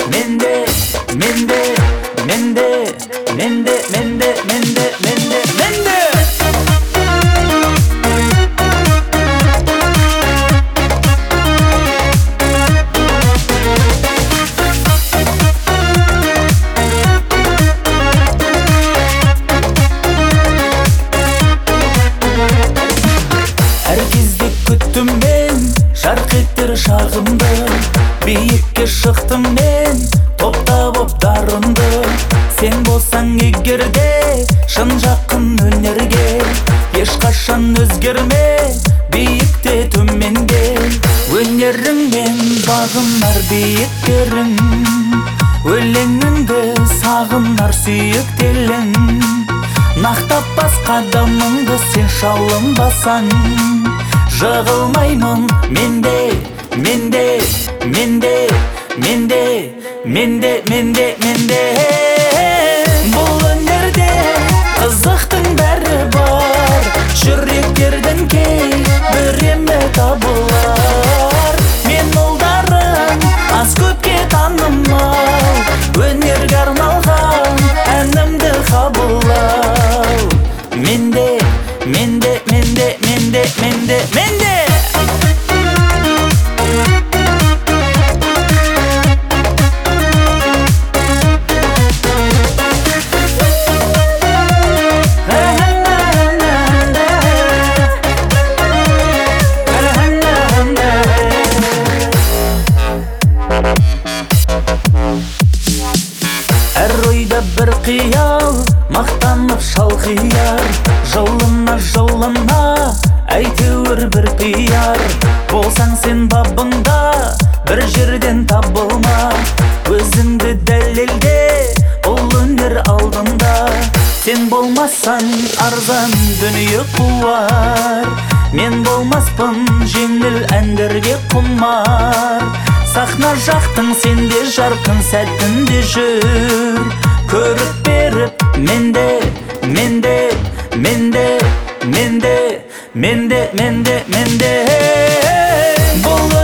Mende, mende, mende, mende, mende, mende, mende, mende. Herkesde küttüm ben, şark ettir şağımdı. Biyikке şıktım ben, topta bop darındı. Sen bolsan egerde, şın жақын önерge. Ешқашан өзгерме, biyikte төменге. Өнеріңмен бағынар биіктерің, өлеңіңді сағынар сүйіктелің. Нақтап бас қадамыңды сен шалынбасаң, жығылмаймын менде, менде, менде, менде, менде, менде, менде. Бұл өнерде қызықтың бәрі бар, жүректердің кей біреме табылар. Мен ұлдарым аз көпке танымал, өнерге арналған әнімді қабылдау. Менде, менде, менде, менде, менде, менде. Әр ойда бір қиял, мақтанып шалқияр. Жылына, жылына, әйтеуір бір пияр. Болсаң сен бабыңда, бір жерден табылма. Өзіңді дәлелде, бұл өнер алдында. Сен болмасаң арзан дүние қуар, мен болмаспын жеңіл әндерге құмар. Сахна жақтың сенде жарқын сәтінде жүр, көріп беріп менде, менде, менде, менде, менде, менде, менде. Бұл